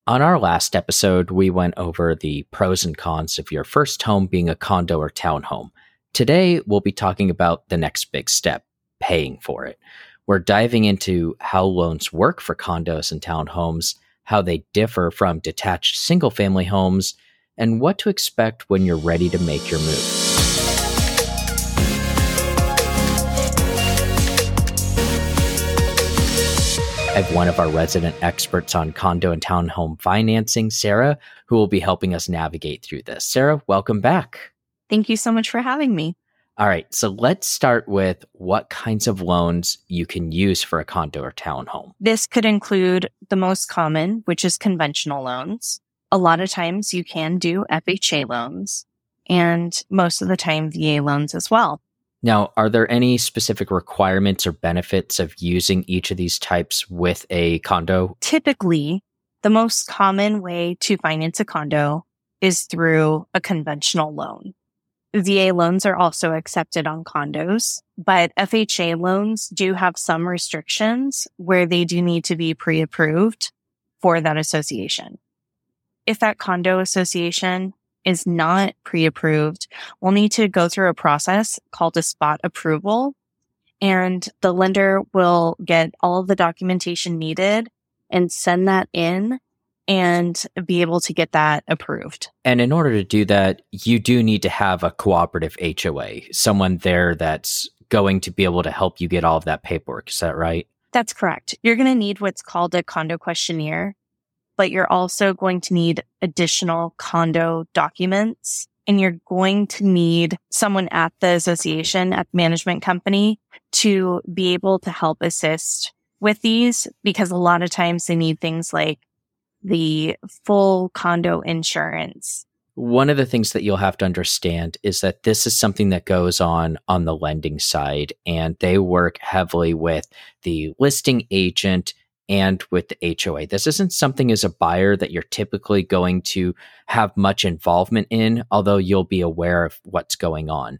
On our last episode, we went over the pros and cons of your first home being a condo or townhome. Today, we'll be talking about the next big step, paying for it. We're diving into how loans work for condos and townhomes, how they differ from detached single family homes, and what to expect when you're ready to make your move. I have one of our resident experts on condo and townhome financing, Sarah, who will be helping us navigate through this. Sarah, welcome back. Thank you so much for having me. All right, so let's start with what kinds of loans you can use for a condo or townhome. This could include the most common, which is conventional loans. A lot of times you can do FHA loans, and most of the time VA loans as well. Now, are there any specific requirements or benefits of using each of these types with a condo? Typically, the most common way to finance a condo is through a conventional loan. VA loans are also accepted on condos, but FHA loans do have some restrictions where they do need to be pre-approved for that association. If that condo association is not pre-approved, we'll need to go through a process called a spot approval, and the lender will get all of the documentation needed and send that in and be able to get that approved. And in order to do that, you do need to have a cooperative HOA, someone there that's going to be able to help you get all of that paperwork. Is that right? That's correct. You're going to need what's called a condo questionnaire, but you're also going to need additional condo documents, and you're going to need someone at the association, at the management company, to be able to help assist with these, because a lot of times they need things like the full condo insurance. One of the things that you'll have to understand is that this is something that goes on the lending side, and they work heavily with the listing agent and with the HOA. This isn't something as a buyer that you're typically going to have much involvement in, although you'll be aware of what's going on.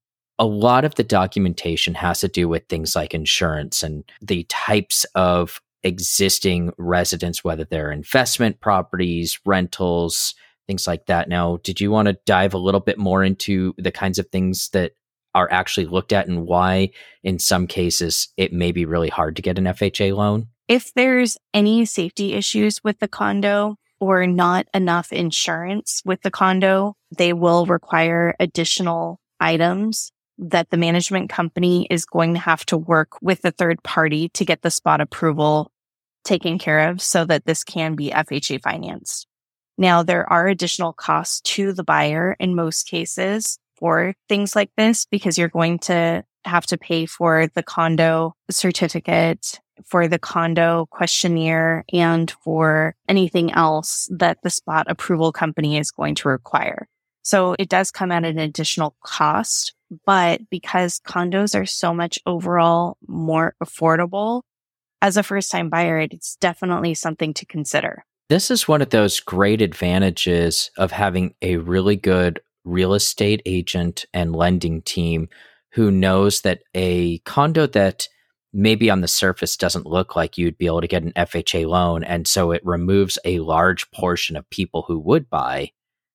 A lot of the documentation has to do with things like insurance and the types of existing residents, whether they're investment properties, rentals, things like that. Now, did you want to dive a little bit more into the kinds of things that are actually looked at and why, in some cases, it may be really hard to get an FHA loan? If there's any safety issues with the condo or not enough insurance with the condo, they will require additional items that the management company is going to have to work with the third party to get the spot approval taken care of so that this can be FHA financed. Now, there are additional costs to the buyer in most cases for things like this, because you're going to have to pay for the condo certificate, for the condo questionnaire, and for anything else that the spot approval company is going to require. So it does come at an additional cost, but because condos are so much overall more affordable, as a first-time buyer, it's definitely something to consider. This is one of those great advantages of having a really good real estate agent and lending team who knows that a condo that maybe on the surface doesn't look like you'd be able to get an FHA loan, and so it removes a large portion of people who would buy,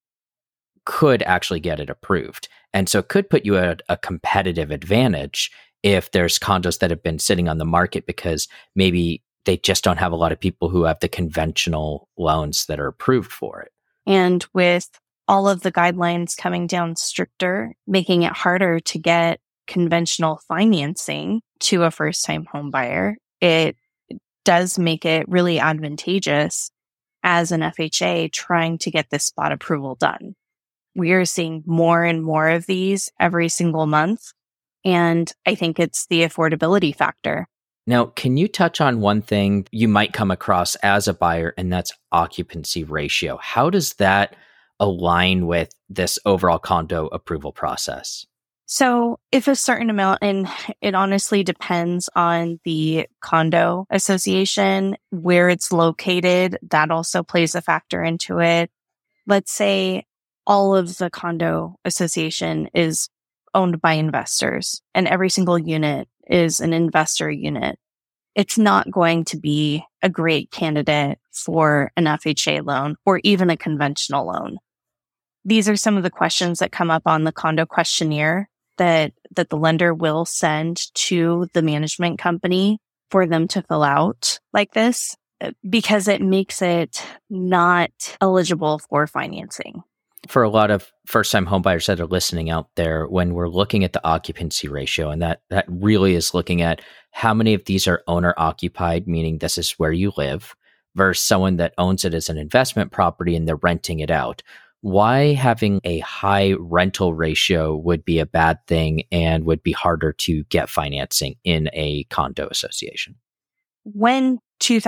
could actually get it approved. And so could put you at a competitive advantage if there's condos that have been sitting on the market because maybe they just don't have a lot of people who have the conventional loans that are approved for it. And with all of the guidelines coming down stricter, making it harder to get conventional financing to a first-time home buyer, it does make it really advantageous as an FHA trying to get this spot approval done. We are seeing more and more of these every single month, and I think it's the affordability factor. Now, can you touch on one thing you might come across as a buyer, and that's occupancy ratio? How does that align with this overall condo approval process? So if a certain amount, and it honestly depends on the condo association, where it's located, that also plays a factor into it. Let's say all of the condo association is owned by investors and every single unit is an investor unit. It's not going to be a great candidate for an FHA loan or even a conventional loan? These are some of the questions that come up on the condo questionnaire that the lender will send to the management company for them to fill out like this, because it makes it not eligible for financing. For a lot of first-time homebuyers that are listening out there, when we're looking at the occupancy ratio, and that really is looking at how many of these are owner-occupied, meaning this is where you live, versus someone that owns it as an investment property and they're renting it out. Why having a high rental ratio would be a bad thing and would be harder to get financing in a condo association? When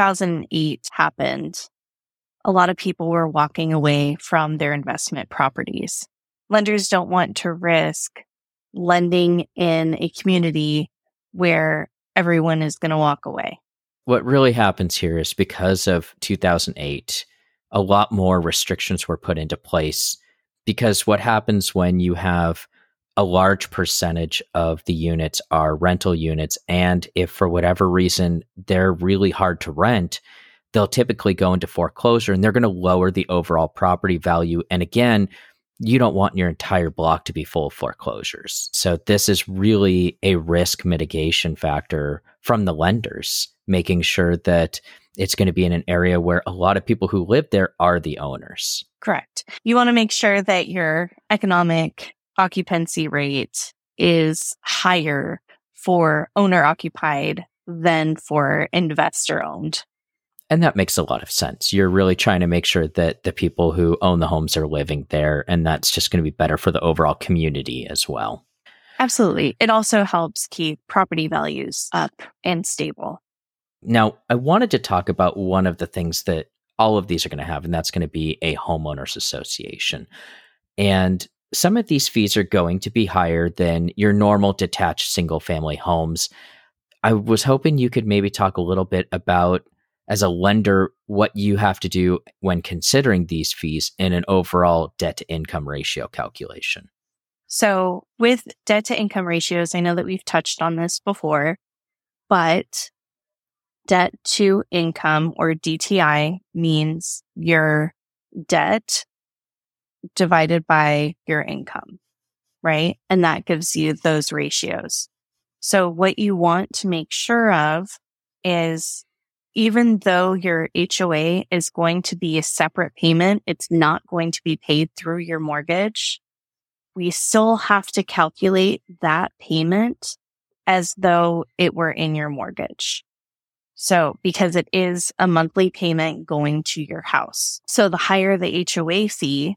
2008 happened, a lot of people were walking away from their investment properties. Lenders don't want to risk lending in a community where everyone is going to walk away. What really happens here is because of 2008, a lot more restrictions were put into place, because what happens when you have a large percentage of the units are rental units, and if for whatever reason they're really hard to rent, they'll typically go into foreclosure and they're going to lower the overall property value. And again, you don't want your entire block to be full of foreclosures. So this is really a risk mitigation factor from the lenders, making sure that it's going to be in an area where a lot of people who live there are the owners. Correct. You want to make sure that your economic occupancy rate is higher for owner occupied than for investor owned. And that makes a lot of sense. You're really trying to make sure that the people who own the homes are living there, and that's just going to be better for the overall community as well. Absolutely. It also helps keep property values up and stable. Now, I wanted to talk about one of the things that all of these are going to have, and that's going to be a homeowners association. And some of these fees are going to be higher than your normal detached single-family homes. I was hoping you could maybe talk a little bit about, as a lender, what you have to do when considering these fees in an overall debt-to-income ratio calculation. So with debt-to-income ratios, I know that we've touched on this before, but debt to income, or DTI, means your debt divided by your income, right? And that gives you those ratios. So what you want to make sure of is, even though your HOA is going to be a separate payment, it's not going to be paid through your mortgage, we still have to calculate that payment as though it were in your mortgage. So, because it is a monthly payment going to your house. So the higher the HOA fee,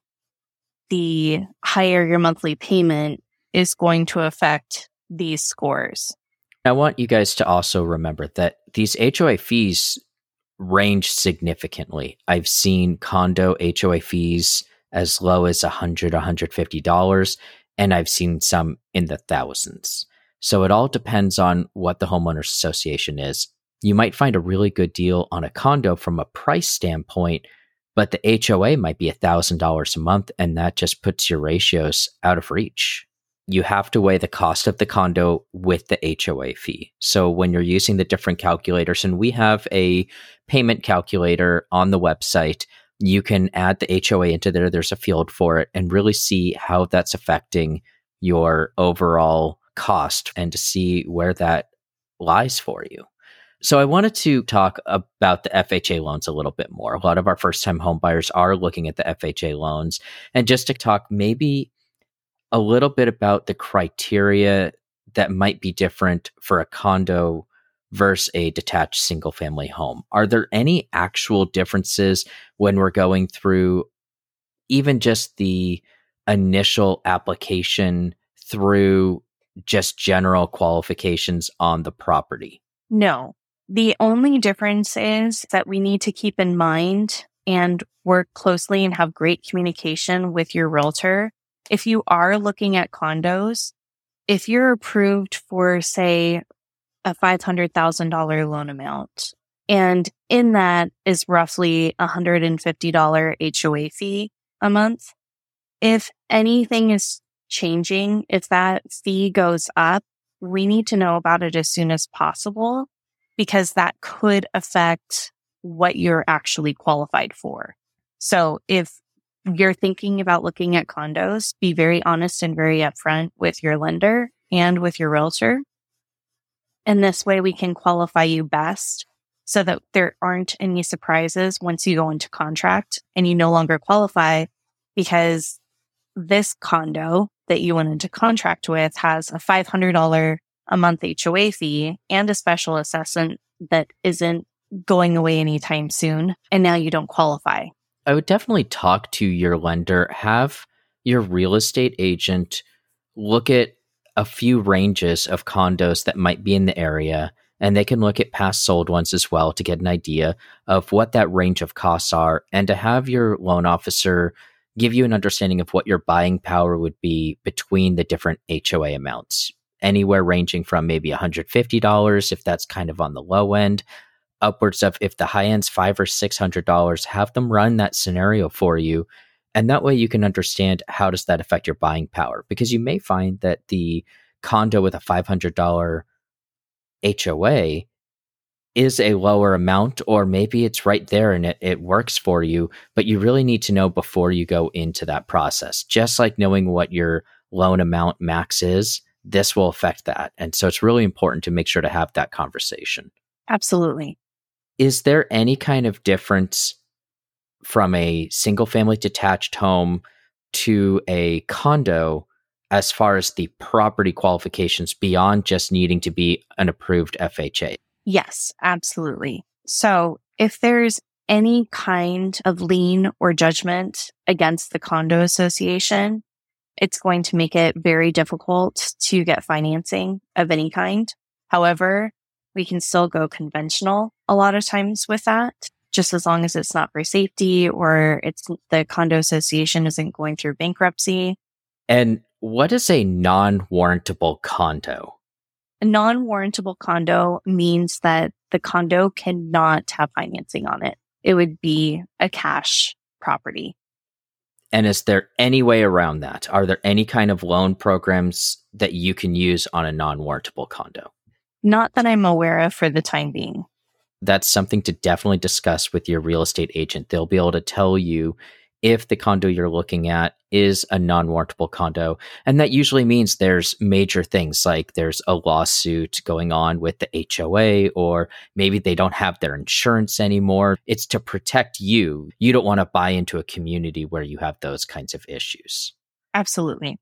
the higher your monthly payment is going to affect these scores. I want you guys to also remember that these HOA fees range significantly. I've seen condo HOA fees as low as $100, $150, and I've seen some in the thousands. So it all depends on what the homeowners association is. You might find a really good deal on a condo from a price standpoint, but the HOA might be $1,000 a month, and that just puts your ratios out of reach. You have to weigh the cost of the condo with the HOA fee. So when you're using the different calculators, and we have a payment calculator on the website, you can add the HOA into there. There's a field for it, and really see how that's affecting your overall cost and to see where that lies for you. So I wanted to talk about the FHA loans a little bit more. A lot of our first-time home buyers are looking at the FHA loans. And just to talk maybe a little bit about the criteria that might be different for a condo versus a detached single-family home. Are there any actual differences when we're going through even just the initial application through just general qualifications on the property? No. The only difference is that we need to keep in mind and work closely and have great communication with your realtor. If you are looking at condos, if you're approved for, say, a $500,000 loan amount, and in that is roughly $150 HOA fee a month, if anything is changing, if that fee goes up, we need to know about it as soon as possible, because that could affect what you're actually qualified for. So if you're thinking about looking at condos, be very honest and very upfront with your lender and with your realtor. And this way we can qualify you best so that there aren't any surprises once you go into contract and you no longer qualify, because this condo that you went into contract with has a $500 a month HOA fee and a special assessment that isn't going away anytime soon. And now you don't qualify. I would definitely talk to your lender, have your real estate agent look at a few ranges of condos that might be in the area, and they can look at past sold ones as well to get an idea of what that range of costs are, and to have your loan officer give you an understanding of what your buying power would be between the different HOA amounts, anywhere ranging from maybe $150 if that's kind of on the low end, upwards of, if the high end's $500 or $600, have them run that scenario for you. And that way you can understand how does that affect your buying power, because you may find that the condo with a $500 HOA is a lower amount, or maybe it's right there and it works for you, but you really need to know before you go into that process. Just like knowing what your loan amount max is, this will affect that. And so it's really important to make sure to have that conversation. Absolutely. Is there any kind of difference from a single family detached home to a condo as far as the property qualifications beyond just needing to be an approved FHA? Yes, absolutely. So if there's any kind of lien or judgment against the condo association, it's going to make it very difficult to get financing of any kind. However, we can still go conventional a lot of times with that, just as long as it's not for safety or it's the condo association isn't going through bankruptcy. And what is a non-warrantable condo? A non-warrantable condo means that the condo cannot have financing on it. It would be a cash property. And is there any way around that? Are there any kind of loan programs that you can use on a non-warrantable condo? Not that I'm aware of for the time being. That's something to definitely discuss with your real estate agent. They'll be able to tell you if the condo you're looking at is a non-warrantable condo. And that usually means there's major things like there's a lawsuit going on with the HOA, or maybe they don't have their insurance anymore. It's to protect you. You don't want to buy into a community where you have those kinds of issues. Absolutely.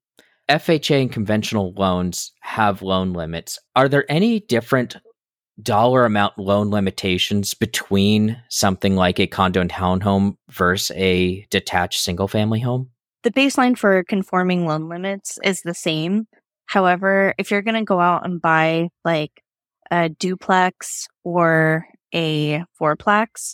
FHA and conventional loans have loan limits. Are there any different dollar amount loan limitations between something like a condo and townhome versus a detached single family home? The baseline for conforming loan limits is the same. However, if you're going to go out and buy like a duplex or a fourplex,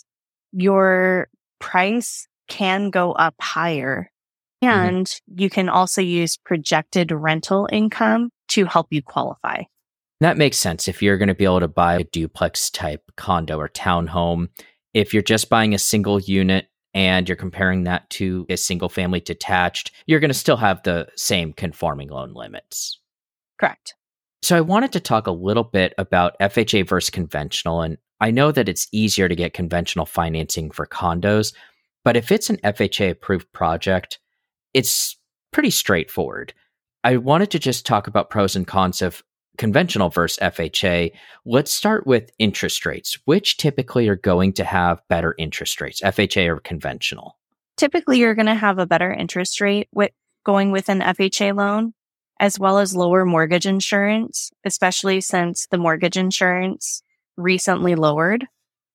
your price can go up higher. And you can also use projected rental income to help you qualify. That makes sense. If you're going to be able to buy a duplex type condo or townhome, if you're just buying a single unit and you're comparing that to a single family detached, you're going to still have the same conforming loan limits. Correct. So I wanted to talk a little bit about FHA versus conventional. And I know that it's easier to get conventional financing for condos, but if it's an FHA approved project, it's pretty straightforward. I wanted to just talk about pros and cons of conventional versus FHA. Let's start with interest rates. Which typically are going to have better interest rates, FHA or conventional? Typically, you're going to have a better interest rate with going with an FHA loan, as well as lower mortgage insurance, especially since the mortgage insurance recently lowered.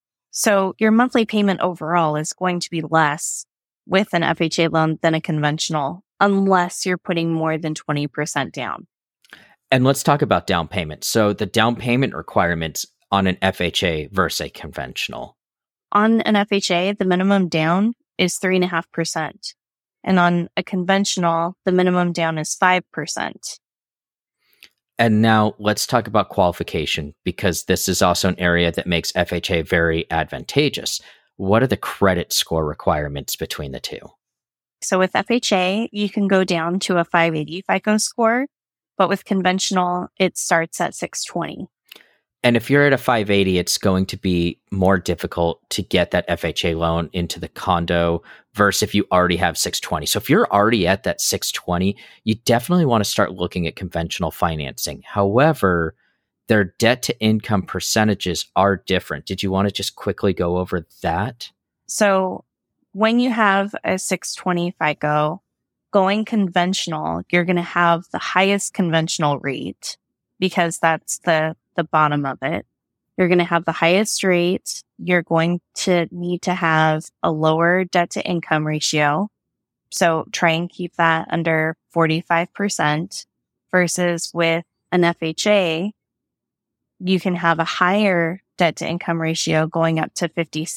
So your monthly payment overall is going to be less with an FHA loan than a conventional, unless you're putting more than 20% down. And let's talk about down payment. So the down payment requirements on an FHA versus a conventional. On an FHA, the minimum down is 3.5%. And on a conventional, the minimum down is 5%. And now let's talk about qualification, because this is also an area that makes FHA very advantageous. What are the credit score requirements between the two? So with FHA, you can go down to a 580 FICO score, but with conventional, it starts at 620. And if you're at a 580, it's going to be more difficult to get that FHA loan into the condo versus if you already have 620. So if you're already at that 620, you definitely want to start looking at conventional financing. However, their debt to income percentages are different. Did you want to just quickly go over that? So when you have a 620 FICO, going conventional, you're going to have the highest conventional rate because that's the bottom of it. You're going to have the highest rate. You're going to need to have a lower debt to income ratio. So try and keep that under 45% versus with an FHA, you can have a higher debt to income ratio going up to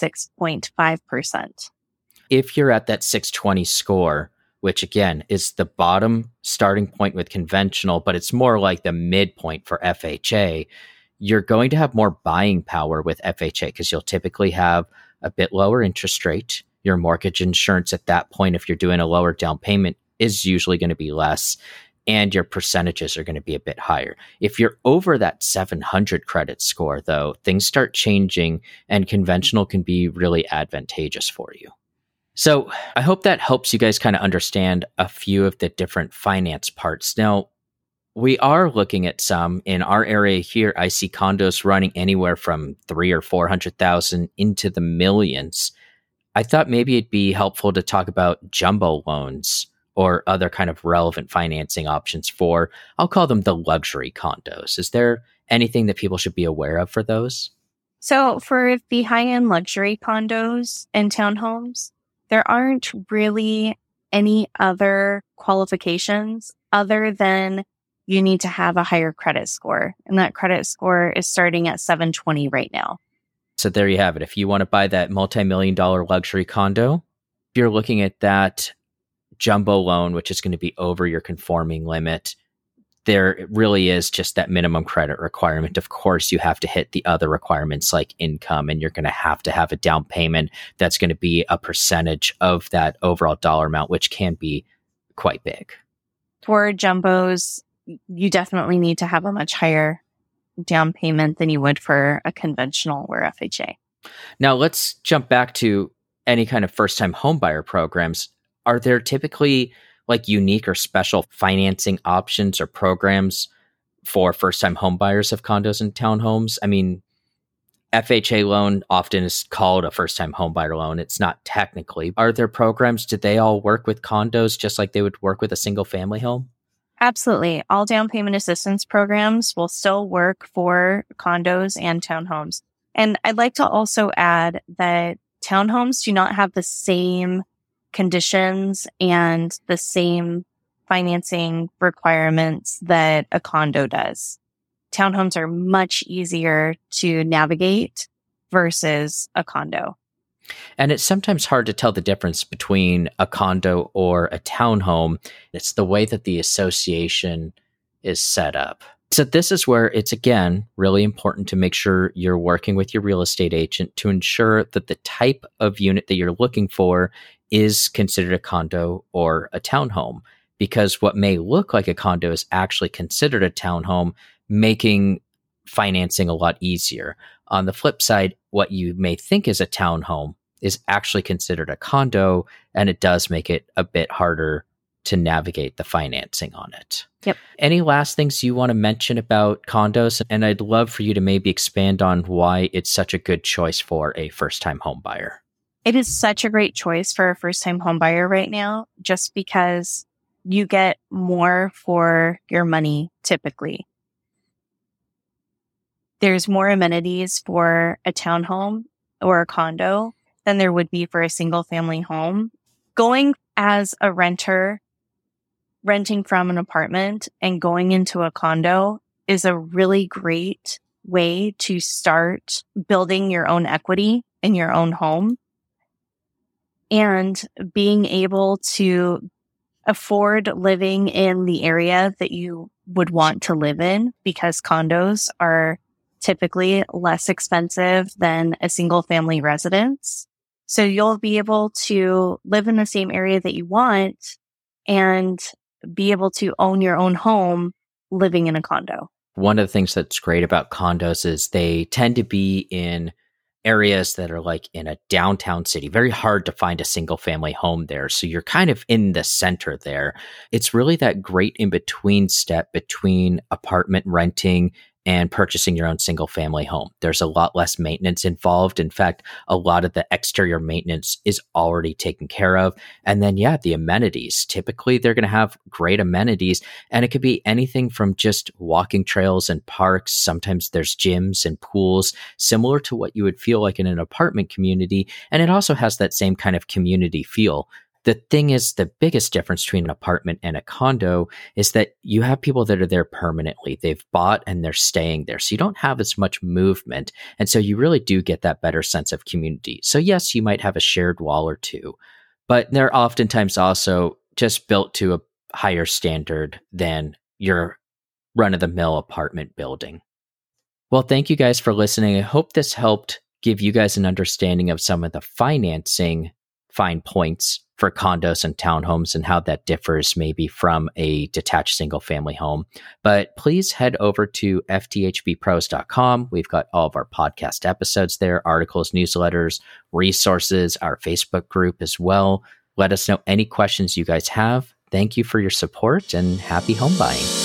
56.5%. If you're at that 620 score, which again is the bottom starting point with conventional, but it's more like the midpoint for FHA, you're going to have more buying power with FHA because you'll typically have a bit lower interest rate. Your mortgage insurance at that point, if you're doing a lower down payment, is usually going to be less, and your percentages are going to be a bit higher. If you're over that 700 credit score, though, things start changing and conventional can be really advantageous for you. So I hope that helps you guys kind of understand a few of the different finance parts. Now, we are looking at some in our area here. I see condos running anywhere from 300,000 or 400,000 into the millions. I thought maybe it'd be helpful to talk about jumbo loans or other kind of relevant financing options for, I'll call them the luxury condos. Is there anything that people should be aware of for those? So for the high-end luxury condos and townhomes, there aren't really any other qualifications other than you need to have a higher credit score. And that credit score is starting at 720 right now. So there you have it. If you want to buy that multi-million-dollar luxury condo, if you're looking at that jumbo loan, which is going to be over your conforming limit, there really is just that minimum credit requirement. Of course, you have to hit the other requirements like income, and you're going to have a down payment that's going to be a percentage of that overall dollar amount, which can be quite big. For jumbos, you definitely need to have a much higher down payment than you would for a conventional or FHA. Now, let's jump back to any kind of first-time homebuyer programs. Are there typically like unique or special financing options or programs for first-time homebuyers of condos and townhomes? I mean, FHA loan often is called a first-time homebuyer loan. It's not technically. Are there programs, do they all work with condos just like they would work with a single-family home? Absolutely. All down payment assistance programs will still work for condos and townhomes. And I'd like to also add that townhomes do not have the same conditions and the same financing requirements that a condo does. Townhomes are much easier to navigate versus a condo. And it's sometimes hard to tell the difference between a condo or a townhome. It's the way that the association is set up. So this is where it's, again, really important to make sure you're working with your real estate agent to ensure that the type of unit that you're looking for is considered a condo or a townhome. Because what may look like a condo is actually considered a townhome, making financing a lot easier. On the flip side, what you may think is a townhome is actually considered a condo, and it does make it a bit harder to navigate the financing on it. Yep. Any last things you want to mention about condos? And I'd love for you to maybe expand on why it's such a good choice for a first-time home buyer. It is such a great choice for a first-time home buyer right now, just because you get more for your money typically. There's more amenities for a townhome or a condo than there would be for a single family home. Going as a renter, renting from an apartment and going into a condo is a really great way to start building your own equity in your own home and being able to afford living in the area that you would want to live in, because condos are typically less expensive than a single family residence. So you'll be able to live in the same area that you want and be able to own your own home living in a condo. one of the things that's great about condos is they tend to be in areas that are like in a downtown city. Very hard to find a single family home there. So you're kind of in the center there. It's really that great in between step between apartment renting and purchasing your own single family home. There's a lot less maintenance involved. In fact, a lot of the exterior maintenance is already taken care of. And then, yeah, the amenities. Typically, they're going to have great amenities. And it could be anything from just walking trails and parks. Sometimes there's gyms and pools, similar to what you would feel like in an apartment community. And it also has that same kind of community feel. The thing is, the biggest difference between an apartment and a condo is that you have people that are there permanently. They've bought and they're staying there. So you don't have as much movement. And so you really do get that better sense of community. So yes, you might have a shared wall or two, but they're oftentimes also just built to a higher standard than your run-of-the-mill apartment building. Well, thank you guys for listening. I hope this helped give you guys an understanding of some of the financing fine points for condos and townhomes and how that differs maybe from a detached single family home. But please head over to fthbpros.com. We've got all of our podcast episodes there, articles, newsletters, resources, our Facebook group as well. Let us know any questions you guys have. Thank you for your support and happy home buying.